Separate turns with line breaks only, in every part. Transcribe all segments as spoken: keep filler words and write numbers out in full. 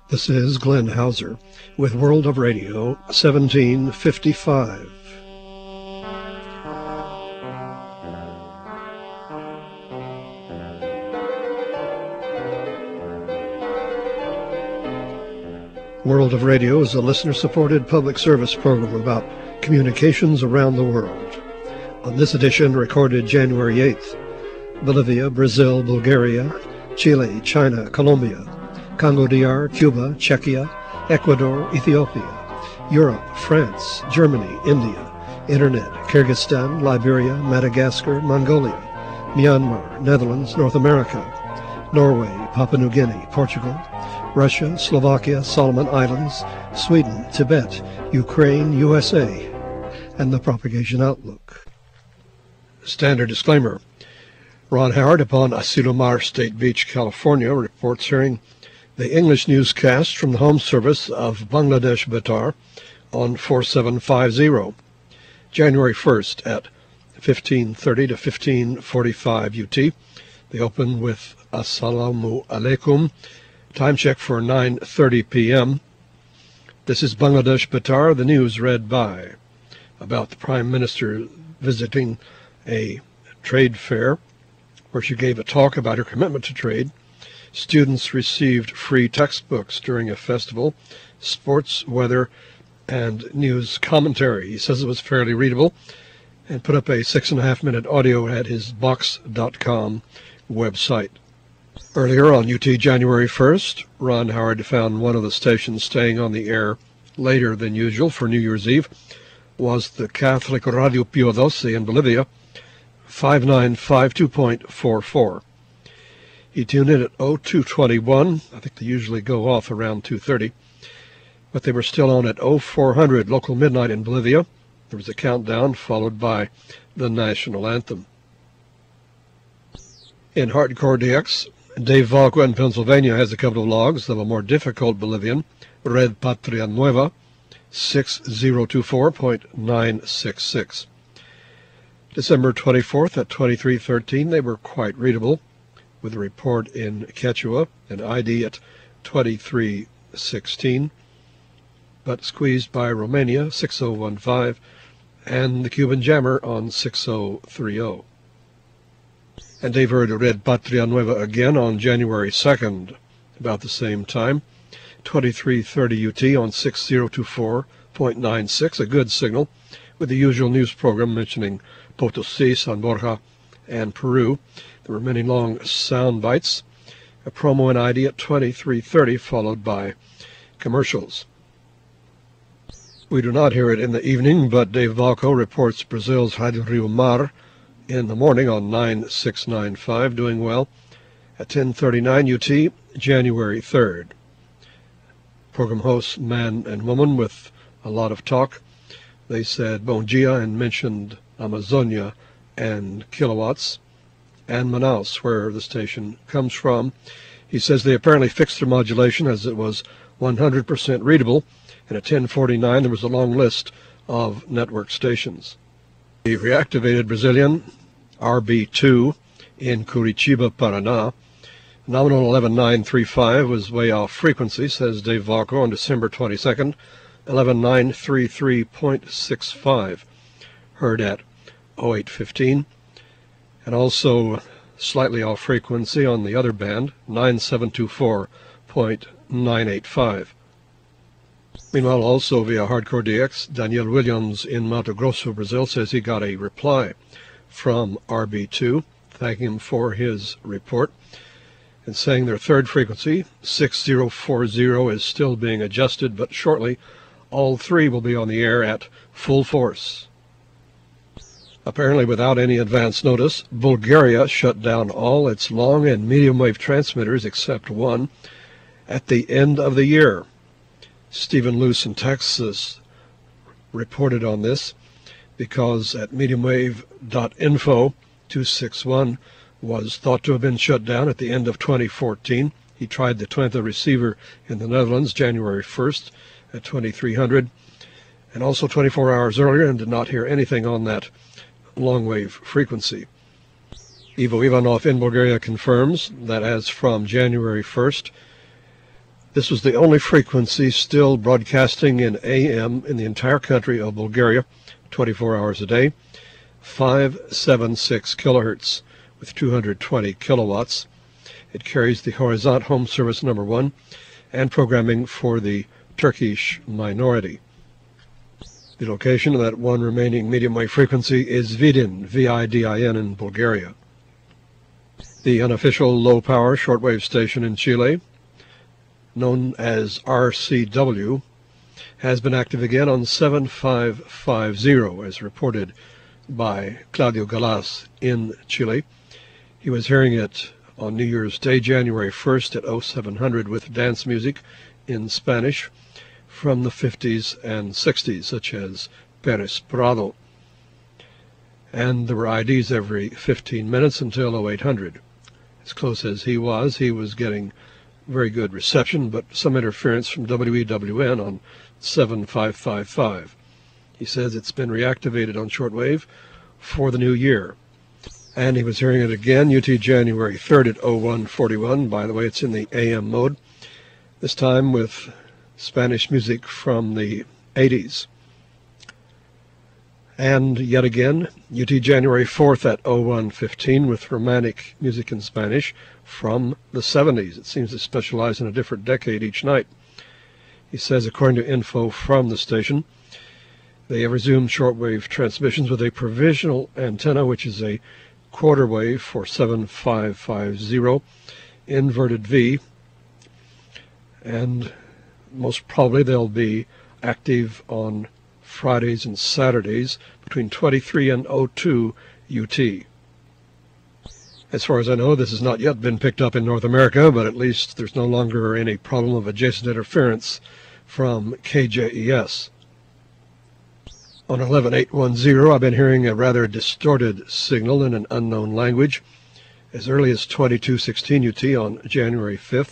This is Glenn Hauser with World of Radio seventeen fifty-five. World of Radio is a listener-supported public service program about communications around the world. On this edition, recorded January eighth, Bolivia, Brazil, Bulgaria, Chile, China, Colombia, Congo D R, Cuba, Czechia, Ecuador, Ethiopia, Europe, France, Germany, India, Internet, Kyrgyzstan, Liberia, Madagascar, Mongolia, Myanmar, Netherlands, North America, Norway, Papua New Guinea, Portugal, Russia, Slovakia, Solomon Islands, Sweden, Tibet, Ukraine, U S A, and the Propagation Outlook. Standard disclaimer. Ron Howard upon Asilomar State Beach, California, reports hearing the English newscast from the home service of Bangladesh Betar on forty-seven fifty, January first at fifteen thirty to fifteen forty-five U T. They open with Assalamu Alaikum. Time check for nine thirty p m This is Bangladesh Betar, the news read by, about the Prime Minister visiting a trade fair where she gave a talk about her commitment to trade. Students received free textbooks during a festival, sports, weather, and news commentary. He says it was fairly readable, and put up a six and a half minute audio at his box dot com website. Earlier on U T January first, Ron Howard found one of the stations staying on the air later than usual for New Year's Eve was the Catholic Radio Pio twelve in Bolivia, five nine five two point four four. He tuned in at oh two twenty-one. I think they usually go off around two thirty. But they were still on at oh four hundred local midnight in Bolivia. There was a countdown followed by the national anthem. In Hardcore D X, Dave Valco in Pennsylvania has a couple of logs of a more difficult Bolivian, Red Patria Nueva, six oh two four point nine six six. December twenty-fourth at twenty-three thirteen, they were quite readable, with a report in Quechua and I D at twenty-three sixteen, but squeezed by Romania, six oh one five, and the Cuban Jammer on six oh three oh. And they've heard Red Patria Nueva again on January second, about the same time, twenty-three thirty U T on six oh two four point nine six, a good signal, with the usual news program mentioning Potosí, San Borja, and Peru. There were many long sound bites, a promo and I D at twenty-three thirty, followed by commercials. We do not hear it in the evening, but Dave Valco reports Brazil's Rádio Rio Mar in the morning on nine six nine five, doing well at ten thirty-nine U T, January third. Program hosts, man and woman with a lot of talk. They said Bom Dia and mentioned Amazonia and kilowatts, and Manaus, where the station comes from. He says they apparently fixed their modulation as it was one hundred percent readable, and at ten forty-nine there was a long list of network stations. The reactivated Brazilian R B two in Curitiba, Paraná, nominal eleven nine three five, was way off frequency, says Dave Valco, on December twenty-second, eleven nine three three point six five, heard at oh eight fifteen, and also slightly off frequency on the other band, nine seven two four point nine eight five. Meanwhile, also via Hardcore D X, Daniel Williams in Mato Grosso, Brazil, says he got a reply from R B two, thanking him for his report, and saying their third frequency, six oh four oh, is still being adjusted, but shortly all three will be on the air at full force. Apparently without any advance notice, Bulgaria shut down all its long and medium wave transmitters except one at the end of the year. Stephen Luce in Texas reported on this because at mediumwave dot info, two sixty-one was thought to have been shut down at the end of twenty fourteen. He tried the Twente receiver in the Netherlands January first at twenty-three hundred, and also twenty-four hours earlier, and did not hear anything on that long-wave frequency. Ivo Ivanov in Bulgaria confirms that as from January first, This was the only frequency still broadcasting in A M in the entire country of Bulgaria, twenty-four hours a day, five seventy-six kilohertz with two hundred twenty kilowatts. It carries the Horizont Home Service number one and programming for the Turkish minority. The location of that one remaining medium wave frequency is Vidin, V I D I N in Bulgaria. The unofficial low-power shortwave station in Chile, known as R C W, has been active again on seven five five zero, as reported by Claudio Galas in Chile. He was hearing it on New Year's Day, January first at oh seven hundred with dance music in Spanish from the fifties and sixties, such as Pérez Prado. And there were I Ds every fifteen minutes until oh eight hundred. As close as he was, he was getting very good reception, but some interference from W E W N on seven five five five. He says it's been reactivated on shortwave for the new year. And he was hearing it again, U T January third at oh one forty-one. By the way, it's in the A M mode, this time with Spanish music from the eighties. And yet again, U T January fourth at oh one fifteen with romantic music in Spanish from the seventies. It seems to specialize in a different decade each night. He says, according to info from the station, they have resumed shortwave transmissions with a provisional antenna, which is a quarter wave for seven five five zero, inverted V, and most probably they'll be active on Fridays and Saturdays between twenty-three and oh two U T. As far as I know, this has not yet been picked up in North America, but at least there's no longer any problem of adjacent interference from K J E S. On eleven eight ten, I've been hearing a rather distorted signal in an unknown language as early as twenty-two sixteen U T on January fifth,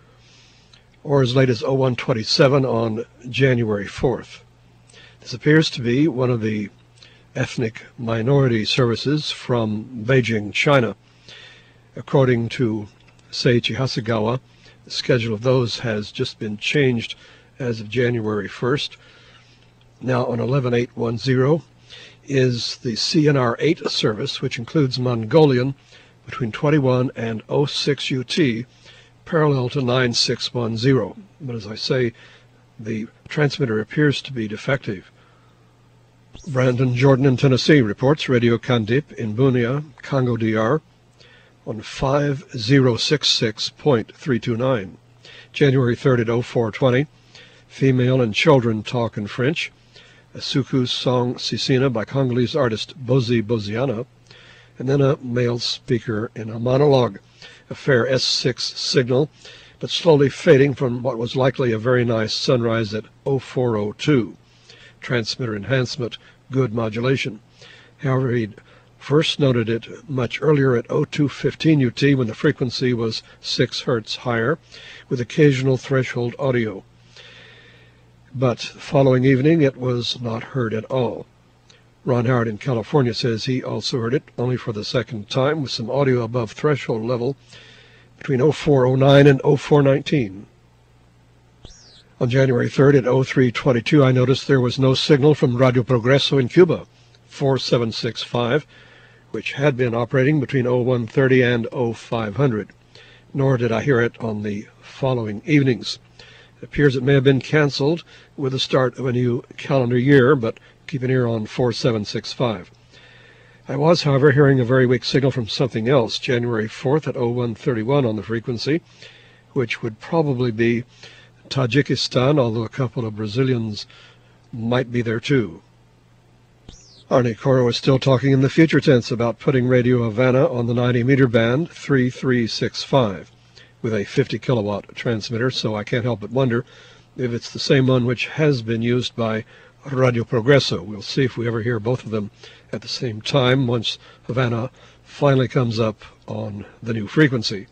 or as late as oh one twenty-seven on January fourth. This appears to be one of the ethnic minority services from Beijing, China. According to Seiichi Hasegawa, the schedule of those has just been changed as of January first. Now on eleven eight ten is the C N R eight service, which includes Mongolian between twenty-one and oh six U T, parallel to nine six ten. But as I say, the transmitter appears to be defective. Brandon Jordan in Tennessee reports Radio Kandip in Bunia, Congo D R, on five oh six six point three two nine. January third at oh four twenty, Female and Children Talk in French, a Suku song Sisina by Congolese artist Bozi Boziana, and then a male speaker in a monologue, a fair S six signal, but slowly fading from what was likely a very nice sunrise at oh four oh two. Transmitter enhancement, good modulation. However, he'd first noted it much earlier at oh two fifteen U T when the frequency was six hertz higher, with occasional threshold audio. But the following evening it was not heard at all. Ron Howard in California says he also heard it, only for the second time, with some audio above threshold level between oh four oh nine and oh four nineteen. On January third at oh three twenty-two, I noticed there was no signal from Radio Progreso in Cuba, four seven six five, which had been operating between oh one thirty and oh five hundred, nor did I hear it on the following evenings. It appears it may have been canceled with the start of a new calendar year, but keep an ear on four seven six five. I was, however, hearing a very weak signal from something else, January fourth at oh one thirty-one on the frequency, which would probably be Tajikistan, although a couple of Brazilians might be there too. Arnie Coro is still talking in the future tense about putting Radio Havana on the ninety meter band three three six five with a fifty kilowatt transmitter, so I can't help but wonder if it's the same one which has been used by Radio Progreso. We'll see if we ever hear both of them at the same time once Havana finally comes up on the new frequency.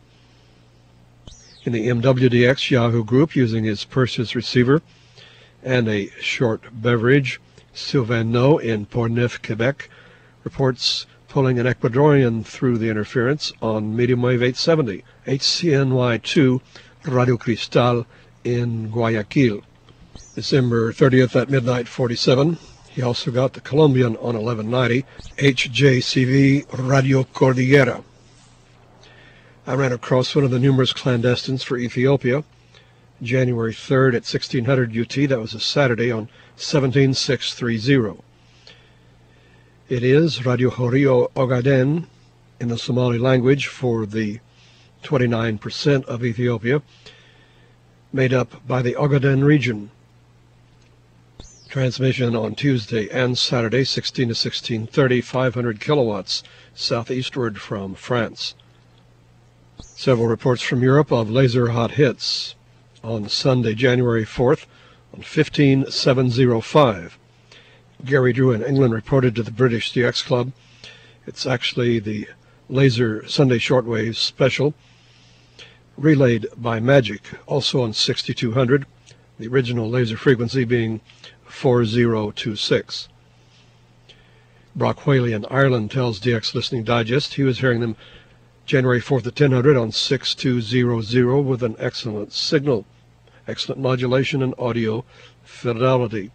In the M W D X Yahoo group, using his Perseus receiver and a short beverage, Sylvain No in Portneuf, Quebec, reports pulling an Ecuadorian through the interference on medium wave eight seventy, H C N Y two, Radio Cristal in Guayaquil. December thirtieth at midnight forty-seven. He also got the Colombian on eleven ninety, H J C V Radio Cordillera. I ran across one of the numerous clandestines for Ethiopia, January third at sixteen hundred U T. That was a Saturday on seventeen six thirty. It is Radio Horio Ogaden in the Somali language for the twenty-nine percent of Ethiopia, made up by the Ogaden region. Transmission on Tuesday and Saturday, sixteen to sixteen thirty, five hundred kilowatts southeastward from France. Several reports from Europe of laser hot hits on Sunday, January fourth, on fifteen seven oh five. Gary Drew in England reported to the British D X Club. It's actually the Laser Sunday Shortwave Special, relayed by Magic, also on sixty-two hundred, the original laser frequency being four oh two six. Brock Whaley in Ireland tells D X Listening Digest he was hearing them January fourth at ten hundred on six two zero zero with an excellent signal, excellent modulation and audio fidelity.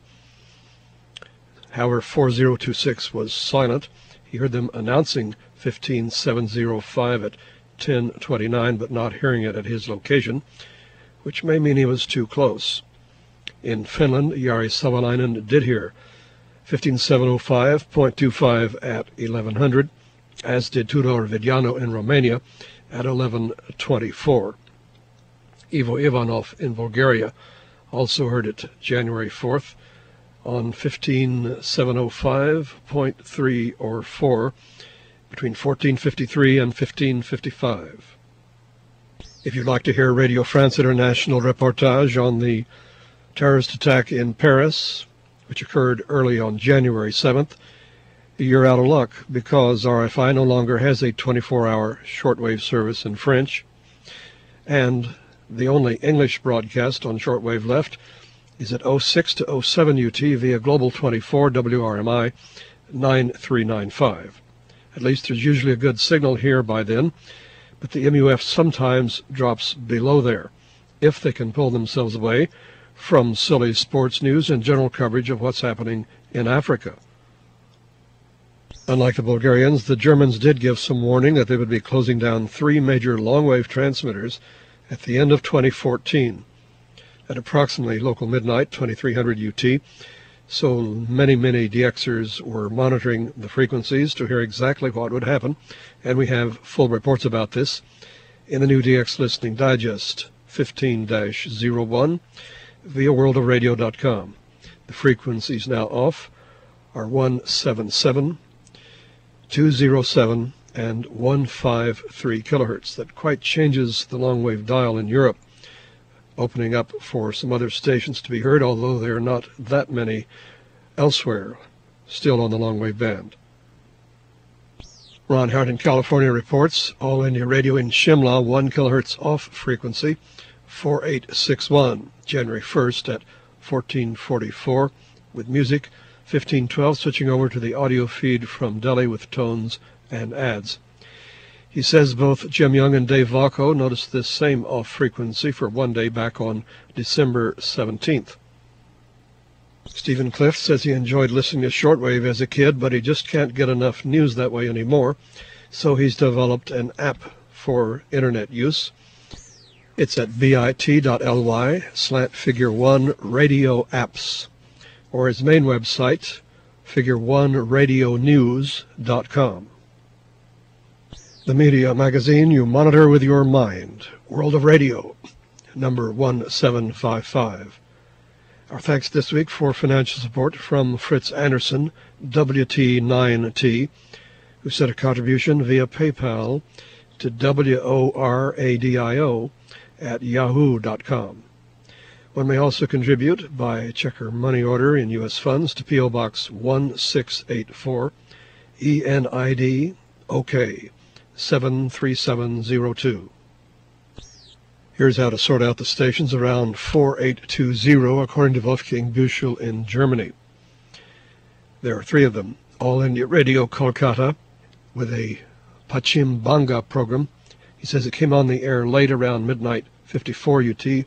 However, four oh two six was silent. He heard them announcing fifteen seven oh five at ten twenty-nine, but not hearing it at his location, which may mean he was too close. In Finland, Jari Savalainen did hear fifteen seven oh five point two five at eleven hundred, as did Tudor Vidiano in Romania at eleven twenty-four. Ivo Ivanov in Bulgaria also heard it January fourth on fifteen seven oh five point three or four between fourteen fifty-three and fifteen fifty-five. If you'd like to hear Radio France International reportage on the terrorist attack in Paris, which occurred early on January seventh, you're out of luck because R F I no longer has a twenty-four hour shortwave service in French, and the only English broadcast on shortwave left is at oh six to oh seven U T via Global twenty-four W R M I nine three nine five. At least there's usually a good signal here by then, but the M U F sometimes drops below there, if they can pull themselves away from silly sports news and general coverage of what's happening in Africa. Unlike the Bulgarians, the Germans did give some warning that they would be closing down three major long-wave transmitters at the end of twenty fourteen. At approximately local midnight, twenty-three hundred U T, so many, many DXers were monitoring the frequencies to hear exactly what would happen, and we have full reports about this in the new D X Listening Digest fifteen dash oh one via world of radio dot com. The frequencies now off are one seventy-seven, two oh seven, and one fifty-three kilohertz. That quite changes the long-wave dial in Europe, opening up for some other stations to be heard, although there are not that many elsewhere still on the long-wave band. Ron Hart in California reports All India Radio in Shimla, one kilohertz off frequency, four eight six one, January first at fourteen forty-four, with music, fifteen twelve, switching over to the audio feed from Delhi with tones and ads. He says both Jim Young and Dave Valco noticed this same off frequency for one day back on December seventeenth. Stephen Clift says he enjoyed listening to shortwave as a kid, but he just can't get enough news that way anymore, so he's developed an app for internet use. It's at bit.ly slant figure one radio apps, or his main website, figure one radio news dot com. The media magazine you monitor with your mind, World of Radio, number one seven five five. Our thanks this week for financial support from Fritz Anderson, W T nine T, who sent a contribution via PayPal to W O R A D I O at yahoo dot com. One may also contribute by check or money order in U S funds to P O Box one six eight four, E N I D, OK, seven three seven zero two. Here's how to sort out the stations around four eight two zero, according to Wolfgang Büchel in Germany. There are three of them. All India Radio Kolkata, with a Pachim Banga program. He says it came on the air late around midnight fifty-four U T,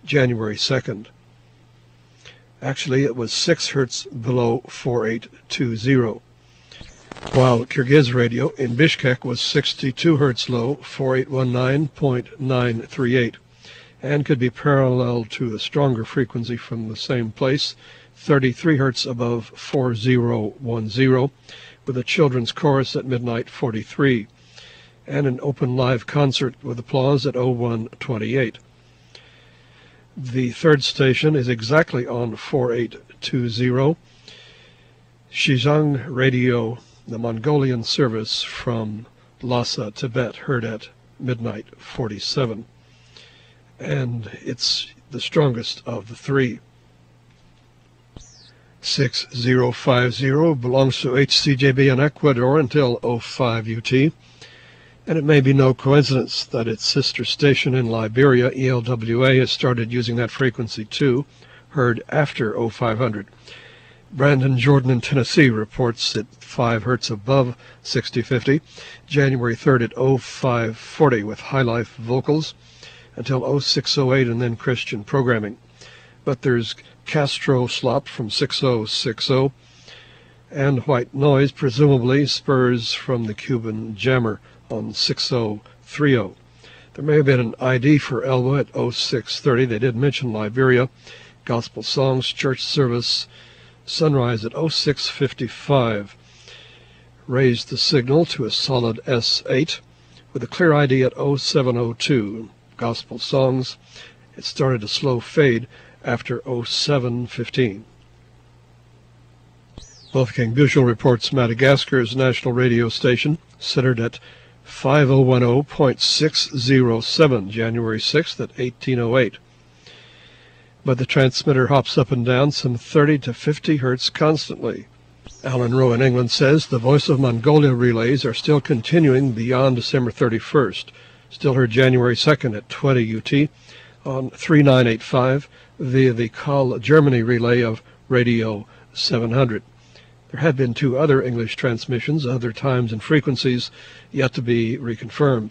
January second. Actually, it was six hertz below four eight two zero, while Kyrgyz radio in Bishkek was sixty-two hertz low, four eight one nine point nine three eight, and could be parallel to a stronger frequency from the same place, thirty-three hertz above four zero one zero, with a children's chorus at midnight forty-three, and an open live concert with applause at oh one twenty-eight. The third station is exactly on four eight two zero, Xizang Radio, the Mongolian service from Lhasa, Tibet, heard at midnight forty-seven, and it's the strongest of the three. six zero five zero belongs to H C J B in Ecuador until oh five U T, and it may be no coincidence that its sister station in Liberia, E L W A, has started using that frequency too, heard after oh five hundred. Brandon Jordan in Tennessee reports at five hertz above sixty fifty, January third at oh five forty with High Life vocals until oh six oh eight and then Christian programming. But there's Castro slop from six oh six oh and white noise, presumably spurs from the Cuban jammer on six oh three oh. There may have been an I D for Elba at oh six thirty. They did mention Liberia, gospel songs, church service, sunrise at oh six fifty-five. Raised the signal to a solid S eight with a clear I D at oh seven oh two. Gospel songs, it started a slow fade after oh seven fifteen. Wolfgang Büchel reports Madagascar's national radio station, centered at five oh one oh point six oh seven, January sixth at eighteen oh eight. But the transmitter hops up and down some thirty to fifty hertz constantly. Alan Rowe in England says the Voice of Mongolia relays are still continuing beyond December thirty-first, still heard January second at twenty U T on three nine eight five via the Call Germany relay of Radio seven hundred. There had been two other English transmissions, other times and frequencies, yet to be reconfirmed.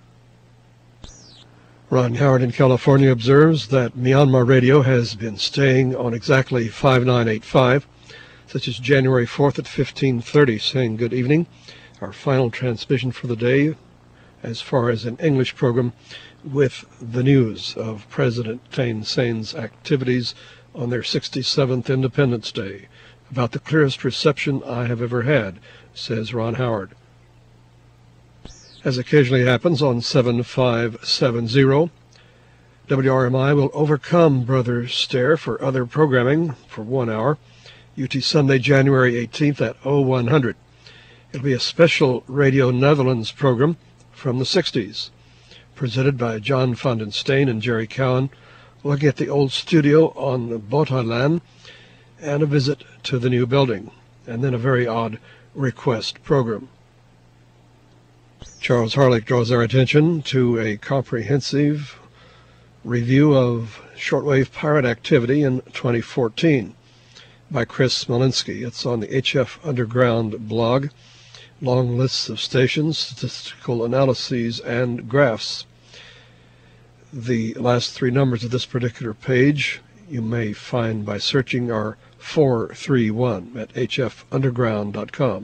Ron Howard in California observes that Myanmar radio has been staying on exactly five nine eight five, such as January fourth at fifteen thirty, saying good evening. Our final transmission for the day, as far as an English program, with the news of President Thein Sein's activities on their sixty-seventh Independence Day. About the clearest reception I have ever had, says Ron Howard. As occasionally happens on seven five seven zero, W R M I will overcome Brother Stare for other programming for one hour, U T Sunday, January eighteenth at oh one hundred. It'll be a special Radio Netherlands program from the sixties, presented by John van den Steen and Jerry Cowan, looking at the old studio on the Botalan and a visit to the new building, and then a very odd request program. Charles Harlick draws our attention to a comprehensive review of shortwave pirate activity in twenty fourteen by Chris Smolinski. It's on the H F Underground blog. Long lists of stations, statistical analyses, and graphs. The last three numbers of this particular page you may find by searching are four three one at h f underground dot com.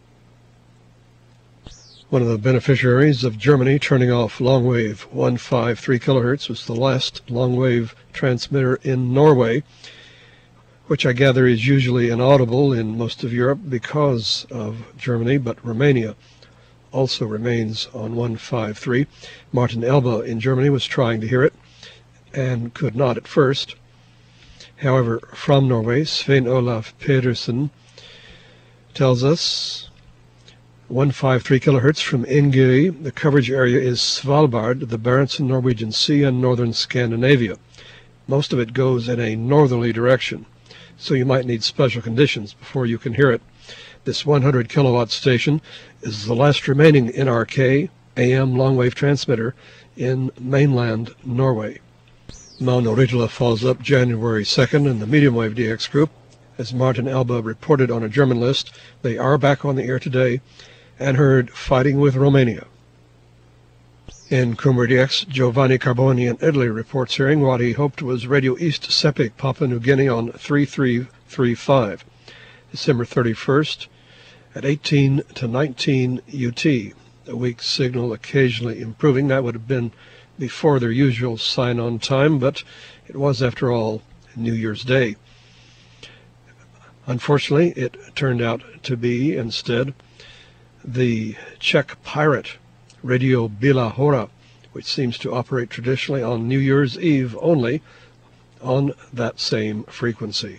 One of the beneficiaries of Germany turning off longwave one fifty-three kilohertz was the last longwave transmitter in Norway, which I gather is usually inaudible in most of Europe because of Germany, but Romania also remains on one fifty-three. Martin Elba in Germany was trying to hear it and could not at first. However, from Norway, Svein Olaf Pedersen tells us one fifty-three kilohertz from Ingeri. The coverage area is Svalbard, the Barents and Norwegian Sea, and northern Scandinavia. Most of it goes in a northerly direction, so you might need special conditions before you can hear it. This one hundred kilowatt station is the last remaining N R K A M longwave transmitter in mainland Norway. Mauna Ritala follows up January second in the medium wave D X group. As Martin Elba reported on a German list, they are back on the air today and heard Fighting with Romania. In Cumberdex, Giovanni Carboni in Italy reports hearing what he hoped was Radio East Sepik, Papua New Guinea on three three three five, December thirty-first at eighteen to nineteen U T. A weak signal occasionally improving. That would have been before their usual sign-on time, but it was, after all, New Year's Day. Unfortunately, it turned out to be, instead, the Czech pirate Radio Bila Hora, which seems to operate traditionally on New Year's Eve only on that same frequency.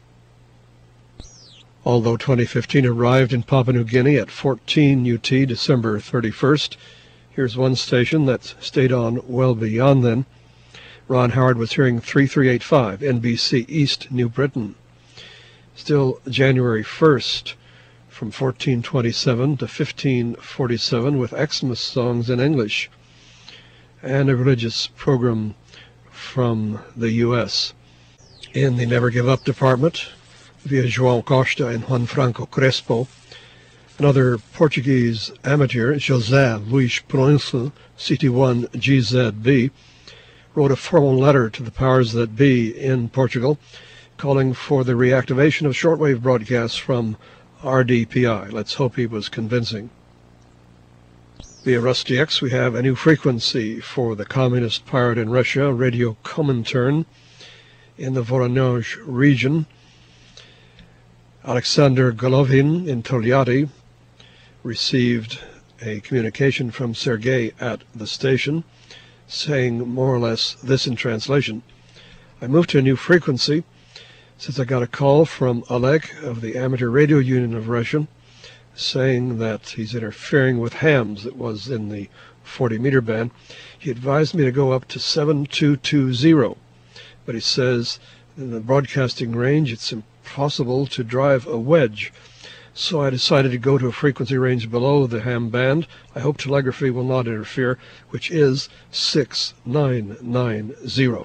Although twenty fifteen arrived in Papua New Guinea at fourteen U T December thirty-first, here's one station that stayed on well beyond then. Ron Howard was hearing three three eight five, N B C East, New Britain. Still January first, from fourteen twenty-seven to fifteen forty-seven, with Xmas songs in English, and a religious program from the U S In the Never Give Up department, via João Costa and Juan Franco Crespo, another Portuguese amateur, José Luís Proença, C T one G Z B, wrote a formal letter to the powers that be in Portugal, calling for the reactivation of shortwave broadcasts from R D P I. Let's hope he was convincing. Via Rusty X, we have a new frequency for the communist pirate in Russia, Radio Comintern, in the Voronezh region. Alexander Golovin in Tolyatti received a communication from Sergei at the station, saying more or less this in translation: I moved to a new frequency since I got a call from Oleg of the Amateur Radio Union of Russia, saying that he's interfering with hams that was in the forty meter band. He advised me to go up to seven two two zero, but he says in the broadcasting range it's impossible to drive a wedge. So I decided to go to a frequency range below the ham band. I hope telegraphy will not interfere, which is six nine nine zero.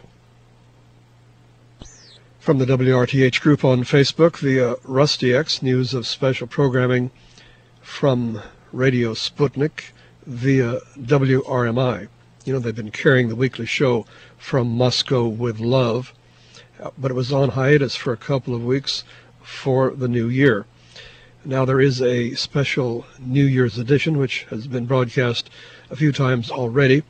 From the W R T H group on Facebook, via Rusty X, news of special programming from Radio Sputnik via W R M I. You know, they've been carrying the weekly show From Moscow with Love, but it was on hiatus for a couple of weeks for the new year. Now there is a special New Year's edition, which has been broadcast a few times already,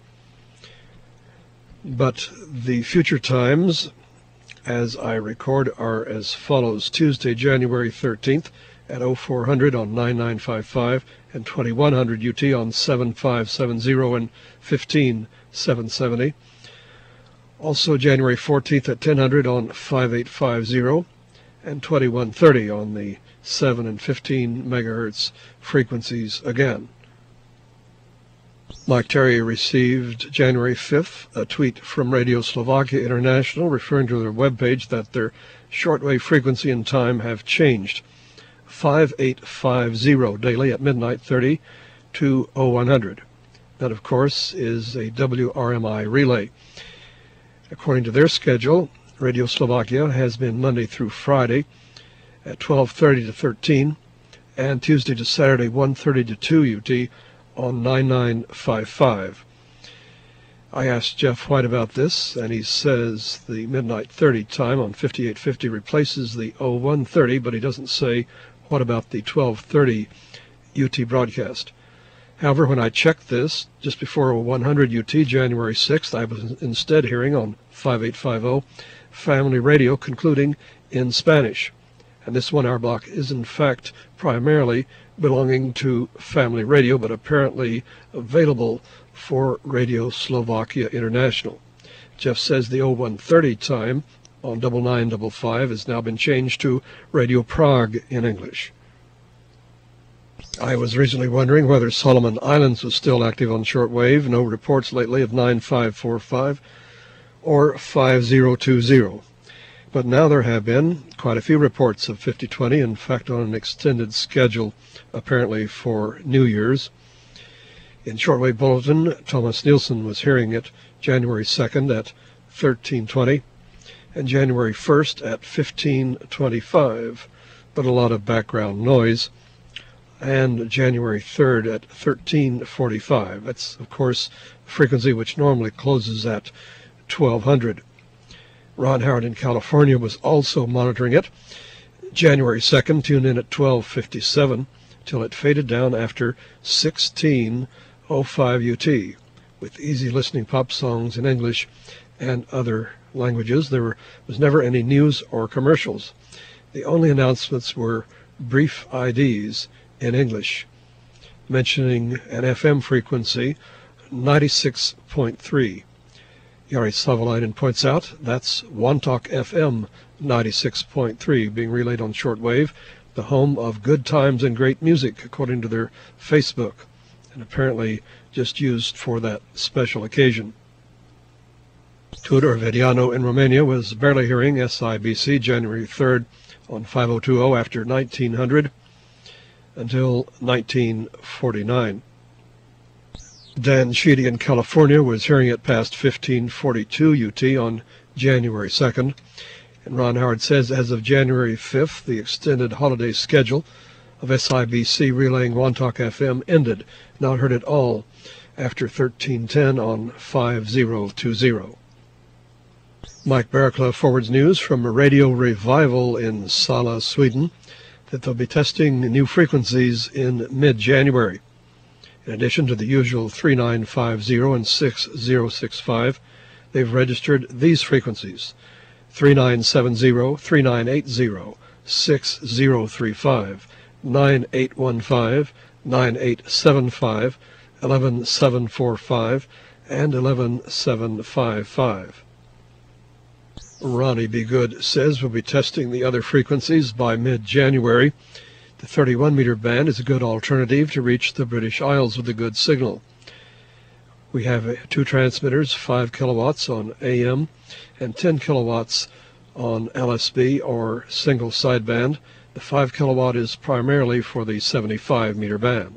but the future times, as I record, are as follows: Tuesday, January thirteenth at oh four hundred on nine nine five five and twenty-one hundred U T on seven five seven zero and fifteen seven seventy. Also January fourteenth at ten hundred on five eight five zero and twenty-one thirty on the seven and fifteen megahertz frequencies again. Mike Terry received January fifth a tweet from Radio Slovakia International referring to their webpage that their shortwave frequency and time have changed. five eight five zero daily at midnight thirty to oh one hundred. That, of course, is a W R M I relay. According to their schedule, Radio Slovakia has been Monday through Friday at twelve thirty to thirteen and Tuesday to Saturday one thirty to two U T on nine nine five five. I asked Jeff White about this, and he says the midnight thirty time on fifty-eight fifty replaces the oh one thirty, but he doesn't say what about the twelve thirty U T broadcast. However, when I checked this just before one hundred U T January sixth, I was instead hearing on five eight five zero Family Radio concluding in Spanish. And this one-hour block is, in fact, primarily belonging to Family Radio, but apparently available for Radio Slovakia International. Jeff says the oh one thirty time on double nine double five has now been changed to Radio Prague in English. I was recently wondering whether Solomon Islands was still active on shortwave. No reports lately of nine five four five or five zero two zero. But now there have been quite a few reports of fifty twenty, in fact on an extended schedule apparently for New Year's. In Shortwave Bulletin, Thomas Nielsen was hearing it January second at thirteen twenty and January first at fifteen twenty-five, but a lot of background noise. and January third at thirteen forty-five. That's, of course, a frequency which normally closes at twelve hundred. Ron Howard in California was also monitoring it. January second, tuned in at twelve fifty-seven, till it faded down after sixteen oh five U T, with easy listening pop songs in English and other languages. There was never any news or commercials. The only announcements were brief I Ds in English, mentioning an F M frequency, ninety-six point three. Yari Savalainen points out that's Wantok F M ninety-six point three, being relayed on shortwave, the home of good times and great music, according to their Facebook, and apparently just used for that special occasion. Tudor Vediano in Romania was barely hearing S I B C January third on five oh two oh after nineteen hundred until nineteen forty-nine. Dan Sheedy in California was hearing it past fifteen forty-two U T on January second. And Ron Howard says as of January fifth, the extended holiday schedule of S I B C relaying Wantok F M ended. Not heard it all after thirteen ten on five oh two oh. Mike Barraclough forwards news from a radio revival in Sala, Sweden, that they'll be testing new frequencies in mid-January. In addition to the usual three nine five zero and six oh six five, they've registered these frequencies: three nine seven zero, three nine eight zero, six oh three five, nine eight one five, nine eight seven five, eleven seven forty-five, and eleven seven fifty-five. Ronnie B. Good says we'll be testing the other frequencies by mid-January. The thirty-one meter band is a good alternative to reach the British Isles with a good signal. We have two transmitters, five kilowatts on A M and ten kilowatts on L S B or single sideband. The five kilowatt is primarily for the seventy-five meter band.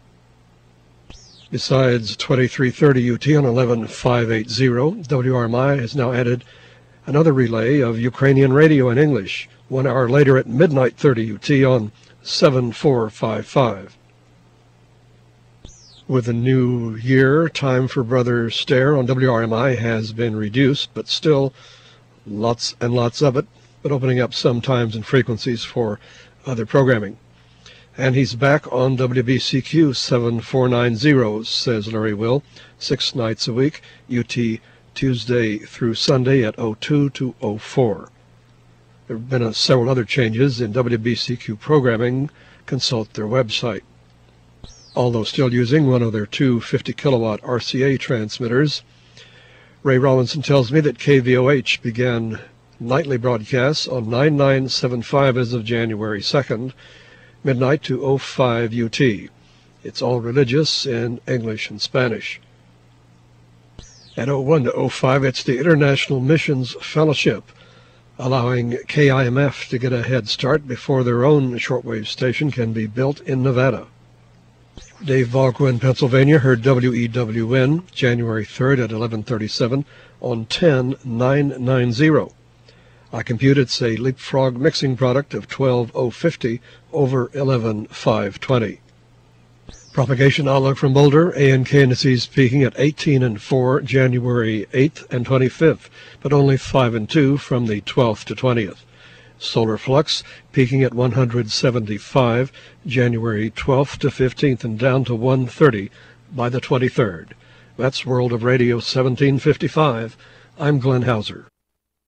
Besides twenty-three thirty U T on eleven five eighty, W R M I has now added another relay of Ukrainian radio in English, one hour later at midnight thirty U T on seven four five five. With the new year, time for Brother Stare on W R M I has been reduced, but still lots and lots of it, but opening up some times and frequencies for other programming. And he's back on W B C Q seven four nine zero, says Larry Will, six nights a week, U T Tuesday through Sunday at oh two to oh four. There have been uh, several other changes in W B C Q programming. Consult their website. Although still using one of their two fifty kilowatt R C A transmitters, Ray Robinson tells me that K V O H began nightly broadcasts on nine nine seven five as of January second, midnight to oh five U T. It's all religious in English and Spanish. At oh one to oh five, it's the International Missions Fellowship, allowing K I M F to get a head start before their own shortwave station can be built in Nevada. Dave Valco in Pennsylvania heard W E W N January third at eleven thirty-seven on ten nine ninety. I compute it's a leapfrog mixing product of twelve oh fifty over eleven five twenty. Propagation outlook from Boulder, A N K indices peaking at eighteen and four January eighth and twenty-fifth, but only five and two from the twelfth to twentieth. Solar flux peaking at one hundred seventy-five January twelfth to fifteenth and down to one thirty by the twenty-third. That's World of Radio seventeen fifty-five. I'm Glenn Hauser.